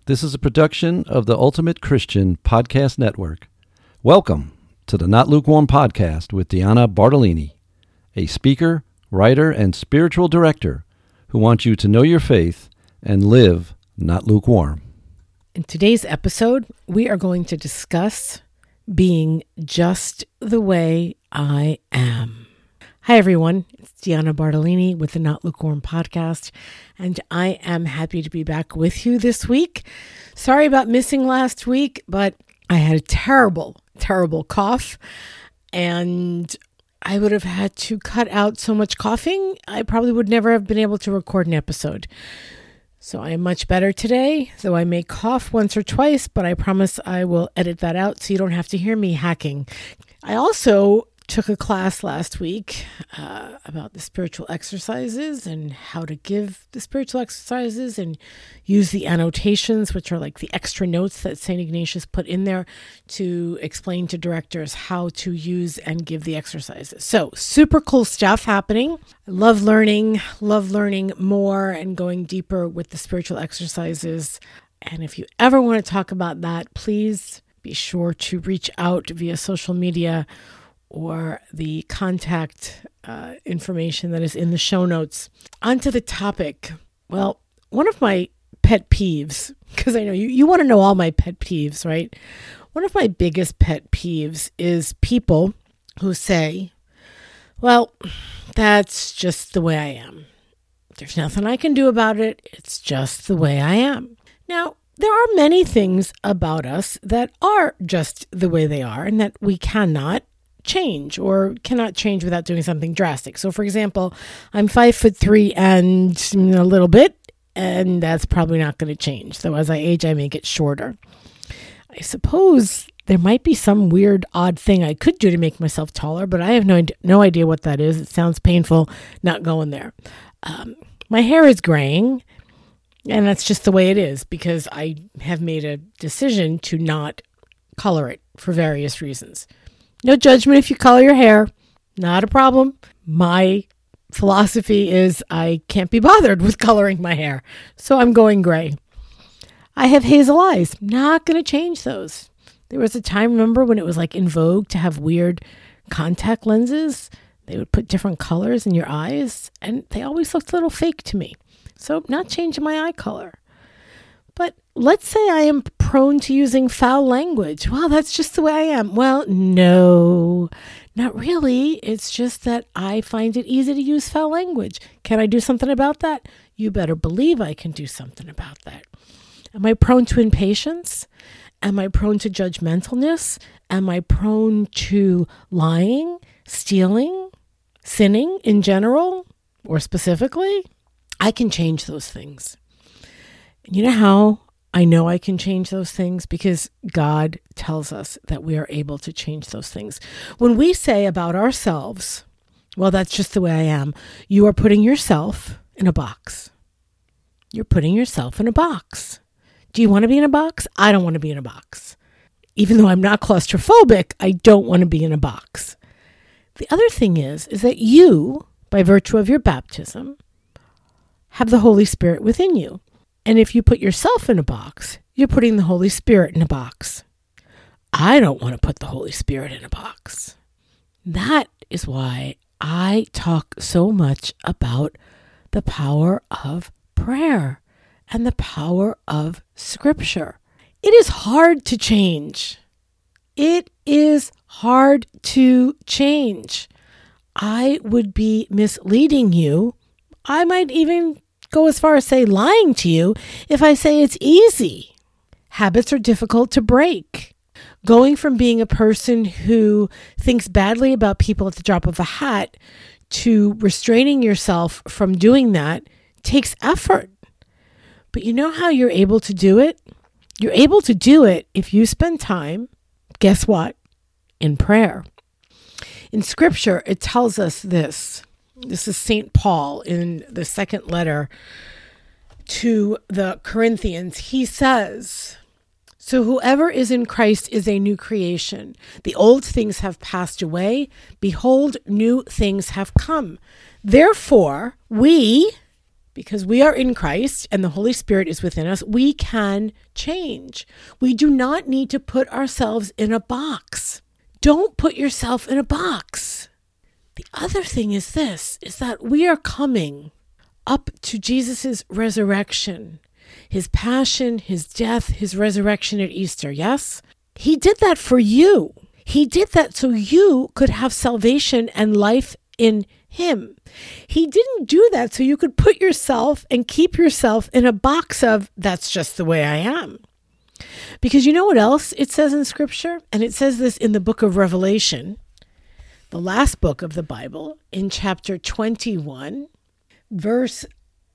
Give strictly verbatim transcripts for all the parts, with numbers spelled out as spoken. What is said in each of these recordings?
This is a production of the Ultimate Christian Podcast Network. Welcome to the Not Lukewarm Podcast with Deanna Bartolini, a speaker, writer, and spiritual director who wants you to know your faith and live not lukewarm. In today's episode, we are going to discuss being just the way I am. Hi, everyone. It's Deanna Bartolini with the Not Lukewarm Podcast, and I am happy to be back with you this week. Sorry about missing last week, but I had a terrible, terrible cough, and I would have had to cut out so much coughing, I probably would never have been able to record an episode. So I am much better today, though I may cough once or twice, but I promise I will edit that out so you don't have to hear me hacking. I also took a class last week uh, about the spiritual exercises and how to give the spiritual exercises and use the annotations, which are like the extra notes that Saint Ignatius put in there to explain to directors how to use and give the exercises. So super cool stuff happening. I love learning, love learning more and going deeper with the spiritual exercises. And if you ever want to talk about that, please be sure to reach out via social media or the contact uh, information that is in the show notes. Onto the topic. Well, one of my pet peeves, because I know you, you want to know all my pet peeves, right? One of my biggest pet peeves is people who say, well, that's just the way I am. There's nothing I can do about it. It's just the way I am. Now, there are many things about us that are just the way they are and that we cannot change or cannot change without doing something drastic. So for example, I'm five foot three and a little bit, and that's probably not going to change. So as I age, I may get shorter. I suppose there might be some weird, odd thing I could do to make myself taller, but I have no, no idea what that is. It sounds painful, not going there. Um, my hair is graying, and that's just the way it is because I have made a decision to not color it for various reasons. No judgment if you color your hair, not a problem. My philosophy is I can't be bothered with coloring my hair, so I'm going gray. I have hazel eyes, not going to change those. There was a time, remember, when it was like in vogue to have weird contact lenses. They would put different colors in your eyes, and they always looked a little fake to me. So not changing my eye color. But let's say I am prone to using foul language. Well, that's just the way I am. Well, no, not really. It's just that I find it easy to use foul language. Can I do something about that? You better believe I can do something about that. Am I prone to impatience? Am I prone to judgmentalness? Am I prone to lying, stealing, sinning in general or specifically? I can change those things. You know how I know I can change those things? Because God tells us that we are able to change those things. When we say about ourselves, well, that's just the way I am, you are putting yourself in a box. You're putting yourself in a box. Do you want to be in a box? I don't want to be in a box. Even though I'm not claustrophobic, I don't want to be in a box. The other thing is, is that you, by virtue of your baptism, have the Holy Spirit within you. And if you put yourself in a box, you're putting the Holy Spirit in a box. I don't want to put the Holy Spirit in a box. That is why I talk so much about the power of prayer and the power of Scripture. It is hard to change. It is hard to change. I would be misleading you. I might even go as far as say lying to you if I say it's easy. Habits are difficult to break. Going from being a person who thinks badly about people at the drop of a hat to restraining yourself from doing that takes effort. But you know how you're able to do it? You're able to do it if you spend time, guess what? In prayer. In Scripture, it tells us this. This is Saint Paul in the second letter to the Corinthians. He says, so whoever is in Christ is a new creation. The old things have passed away. Behold, new things have come. Therefore, we, because we are in Christ and the Holy Spirit is within us, we can change. We do not need to put ourselves in a box. Don't put yourself in a box. The other thing is this, is that we are coming up to Jesus' resurrection, his passion, his death, his resurrection at Easter, yes? He did that for you. He did that so you could have salvation and life in him. He didn't do that so you could put yourself and keep yourself in a box of, that's just the way I am. Because you know what else it says in Scripture? And it says this in the book of Revelation, the last book of the Bible, in chapter twenty-one, verse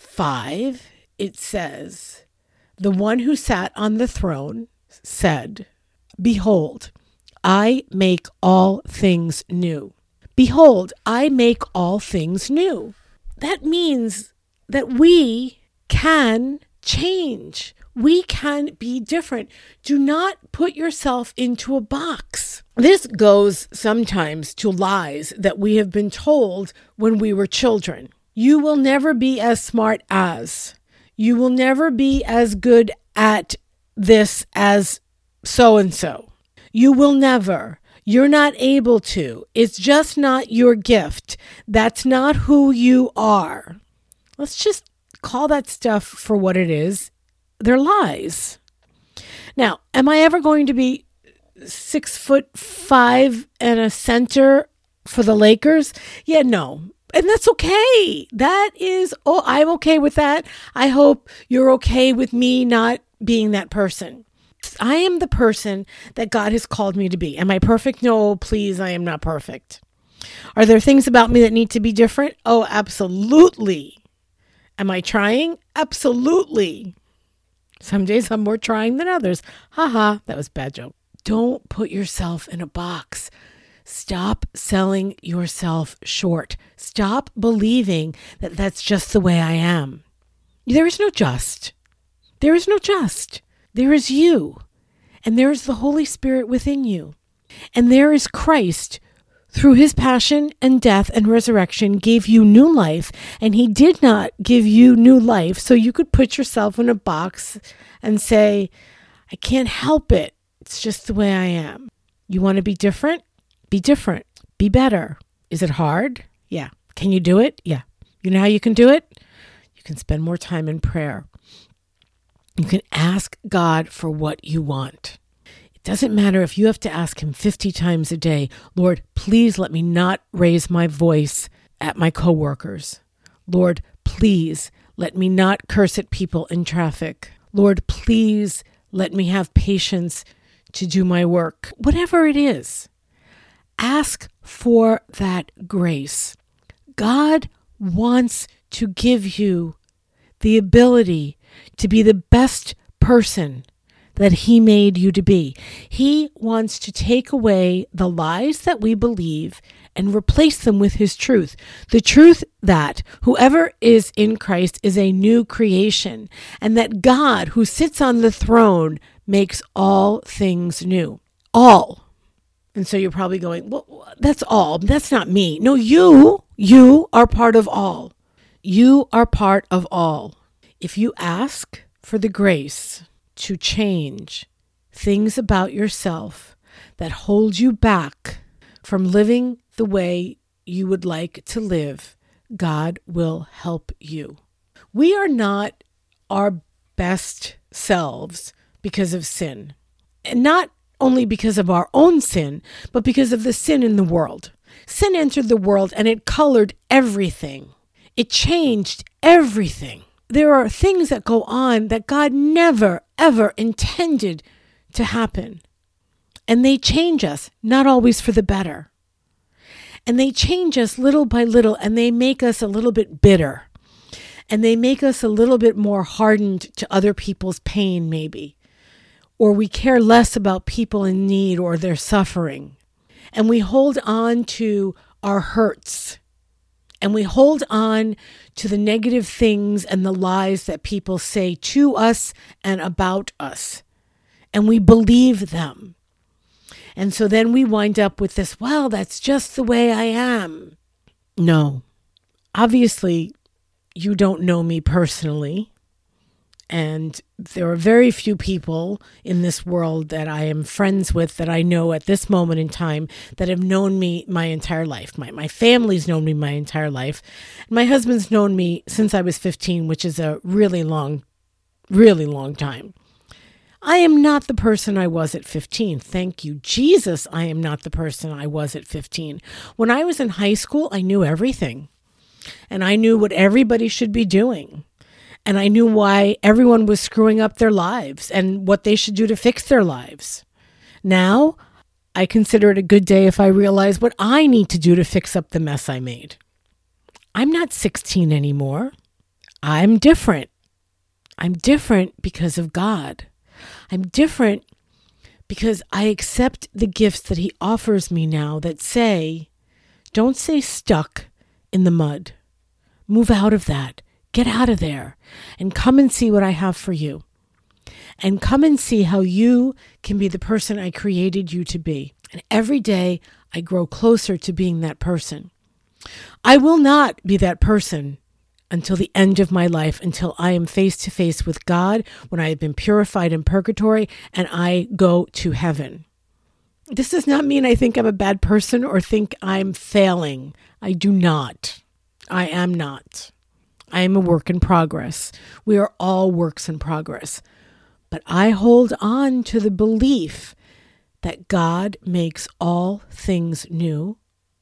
five, it says, the one who sat on the throne said, behold, I make all things new. Behold, I make all things new. That means that we can change. We can be different. Do not put yourself into a box. This goes sometimes to lies that we have been told when we were children. You will never be as smart as. You will never be as good at this as so-and-so. You will never. You're not able to. It's just not your gift. That's not who you are. Let's just call that stuff for what it is. They're lies. Now, am I ever going to be six foot five and a center for the Lakers? Yeah, no. And that's okay. That is, oh, I'm okay with that. I hope you're okay with me not being that person. I am the person that God has called me to be. Am I perfect? No, please, I am not perfect. Are there things about me that need to be different? Oh, absolutely. Am I trying? Absolutely. Some days I'm more trying than others. Ha ha, that was a bad joke. Don't put yourself in a box. Stop selling yourself short. Stop believing that that's just the way I am. There is no just. There is no just. There is you, and there is the Holy Spirit within you, and there is Christ, through his passion and death and resurrection, gave you new life, and he did not give you new life so you could put yourself in a box and say, I can't help it. It's just the way I am. You want to be different? Be different. Be better. Is it hard? Yeah. Can you do it? Yeah. You know how you can do it? You can spend more time in prayer. You can ask God for what you want. It doesn't matter if you have to ask him fifty times a day, Lord, please let me not raise my voice at my coworkers. Lord, please let me not curse at people in traffic. Lord, please let me have patience to do my work. Whatever it is, ask for that grace. God wants to give you the ability to be the best person that he made you to be. He wants to take away the lies that we believe and replace them with his truth. The truth that whoever is in Christ is a new creation, and that God, who sits on the throne, makes all things new. All. And so you're probably going, well, that's all. That's not me. No, you, you are part of all. You are part of all. If you ask for the grace to change things about yourself that hold you back from living the way you would like to live, God will help you. We are not our best selves because of sin. And not only because of our own sin, but because of the sin in the world. Sin entered the world and it colored everything. It changed everything. There are things that go on that God never, ever intended to happen. And they change us, not always for the better. And they change us little by little, and they make us a little bit bitter. And they make us a little bit more hardened to other people's pain, maybe. Or we care less about people in need or their suffering. And we hold on to our hurts. And we hold on to the negative things and the lies that people say to us and about us. And we believe them. And so then we wind up with this, well, that's just the way I am. No. Obviously, you don't know me personally, and there are very few people in this world that I am friends with that I know at this moment in time that have known me my entire life. My my family's known me my entire life. My husband's known me since I was fifteen, which is a really long, really long time. I am not the person I was at fifteen. Thank you, Jesus, I am not the person I was at fifteen. When I was in high school, I knew everything. And I knew what everybody should be doing. And I knew why everyone was screwing up their lives and what they should do to fix their lives. Now, I consider it a good day if I realize what I need to do to fix up the mess I made. I'm not sixteen anymore. I'm different. I'm different because of God. I'm different because I accept the gifts that he offers me now that say, don't stay stuck in the mud. Move out of that. Get out of there and come and see what I have for you. And come and see how you can be the person I created you to be. And every day I grow closer to being that person. I will not be that person until the end of my life, until I am face to face with God, when I have been purified in purgatory and I go to heaven. This does not mean I think I'm a bad person or think I'm failing. I do not. I am not. I am a work in progress. We are all works in progress. But I hold on to the belief that God makes all things new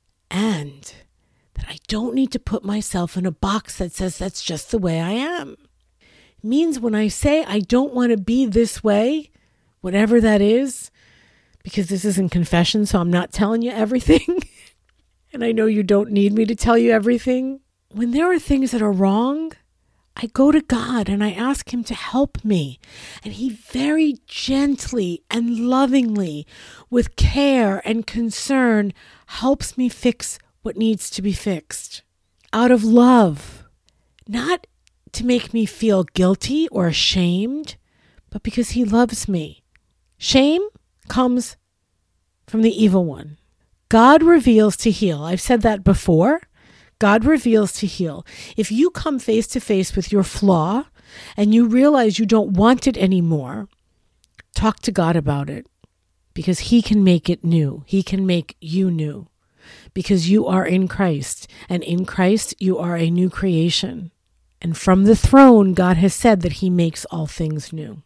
and that I don't need to put myself in a box that says that's just the way I am. It means when I say I don't want to be this way, whatever that is, because this isn't confession, so I'm not telling you everything. And I know you don't need me to tell you everything. When there are things that are wrong, I go to God and I ask him to help me. And he very gently and lovingly, with care and concern, helps me fix what needs to be fixed. Out of love, not to make me feel guilty or ashamed, but because he loves me. Shame comes from the evil one. God reveals to heal. I've said that before. God reveals to heal. If you come face to face with your flaw and you realize you don't want it anymore, talk to God about it, because he can make it new. He can make you new because you are in Christ, and in Christ you are a new creation. And from the throne, God has said that he makes all things new.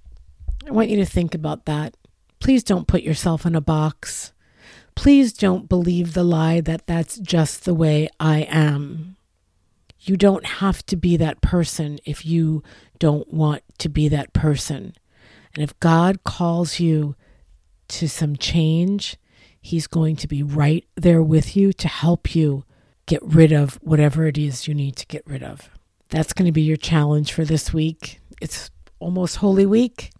I want you to think about that. Please don't put yourself in a box. Please don't believe the lie that that's just the way I am. You don't have to be that person if you don't want to be that person. And if God calls you to some change, he's going to be right there with you to help you get rid of whatever it is you need to get rid of. That's going to be your challenge for this week. It's almost Holy Week.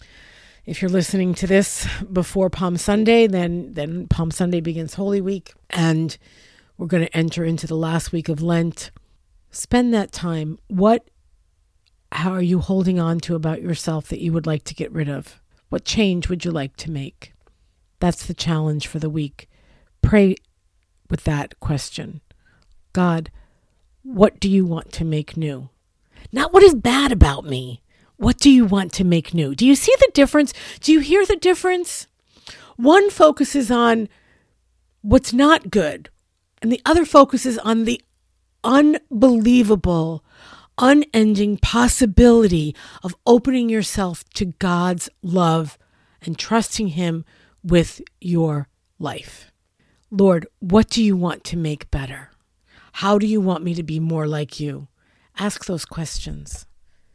If you're listening to this before Palm Sunday, then, then Palm Sunday begins Holy Week, and we're going to enter into the last week of Lent. Spend that time. What, how are you holding on to about yourself that you would like to get rid of? What change would you like to make? That's the challenge for the week. Pray with that question. God, what do you want to make new? Not what is bad about me. What do you want to make new? Do you see the difference? Do you hear the difference? One focuses on what's not good, and the other focuses on the unbelievable, unending possibility of opening yourself to God's love and trusting him with your life. Lord, what do you want to make better? How do you want me to be more like you? Ask those questions.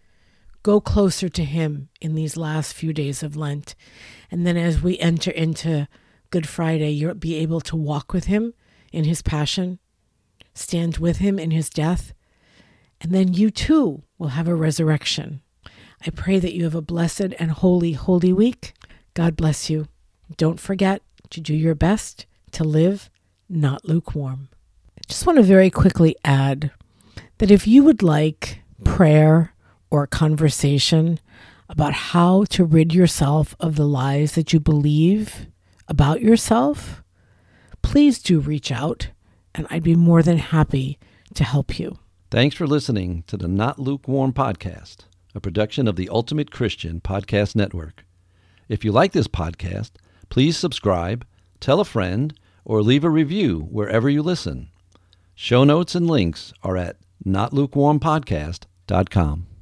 Go closer to him in these last few days of Lent. And then as we enter into Good Friday, you'll be able to walk with him in his passion, stand with him in his death, and then you too will have a resurrection. I pray that you have a blessed and holy, holy week. God bless you. Don't forget to do your best to live not lukewarm. I just want to very quickly add that if you would like prayer or conversation about how to rid yourself of the lies that you believe about yourself, please do reach out, and I'd be more than happy to help you. Thanks for listening to the Not Lukewarm Podcast, a production of the Ultimate Christian Podcast Network. If you like this podcast, please subscribe, tell a friend, or leave a review wherever you listen. Show notes and links are at not lukewarm podcast dot com.